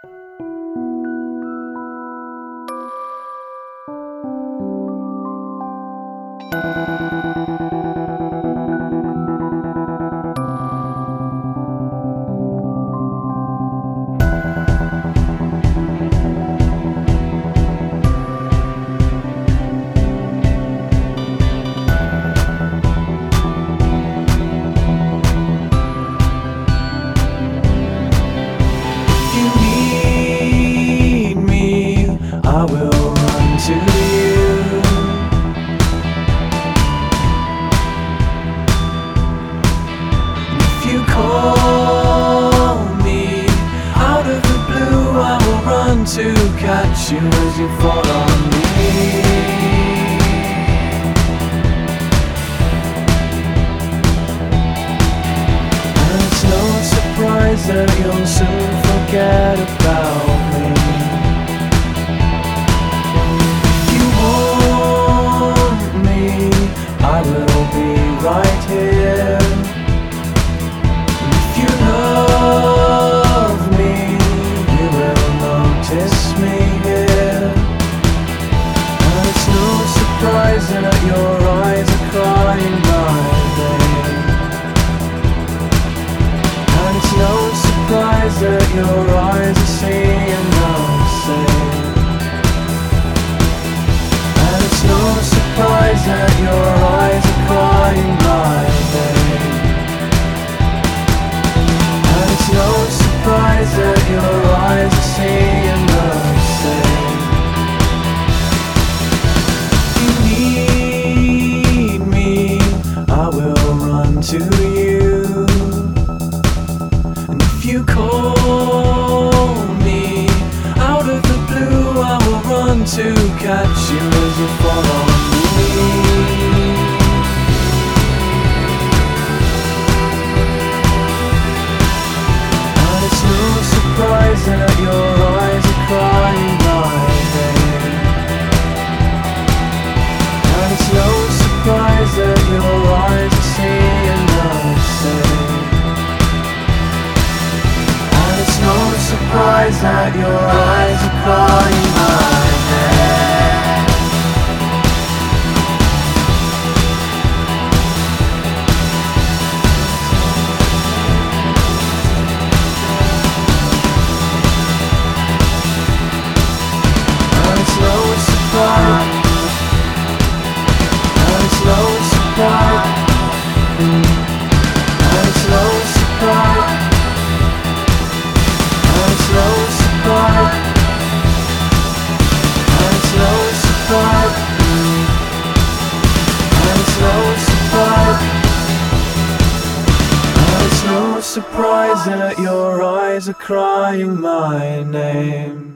I will run to you. If you call me out of the blue, I will run to catch you as you fall on me. And it's no surprise that you'll soon forget about me. I will be right here. If you love me, you will notice me here. And it's no surprise that your eyes are crying my name. And it's no surprise that your eyes are seeing the same. And it's no surprise that your eyes are crying my name. And it's no surprise that your eyes are seeing the same. If you need me, I will run to you. And if you call me out of the blue, I will run to catch you as you fall on me. And it's no surprise that your eyes are crying my name. And it's no surprise that your eyes are seeing the same. And it's no surprise that your eyes are crying my name. And it's no surprise. And it's no surprise. And it's no surprise. And it's no surprise. And it's no surprise. And it's no surprise. And it's no surprise that your eyes are crying my name.